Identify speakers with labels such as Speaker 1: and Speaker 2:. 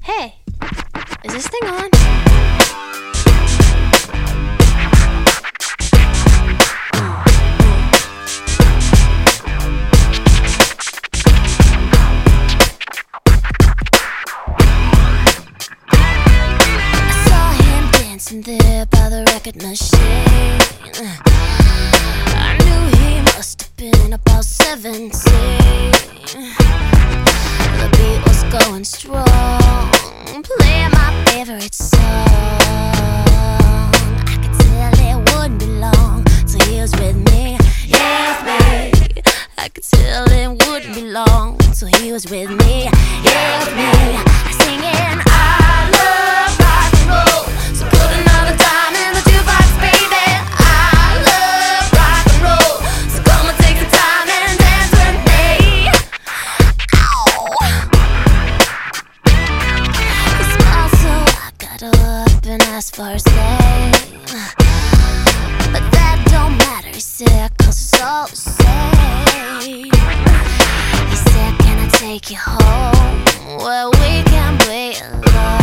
Speaker 1: Hey, is this thing on?
Speaker 2: I saw him dancing there by the record machine. I knew he must have been about 17. The beat was going strong, playing my favorite song. I could tell it wouldn't be long till he was with me. Yeah, me. I could tell it wouldn't be long till he was with me. Yeah, me. Singing, I love rock and roll, so put another dime in the jukebox, baby. I love rock and roll, so come and take the time and dance with me. He smiled, so I got up and asked for his name, but that don't matter, he said, 'cause it's all the same. He said, can I take you home where we can play alone?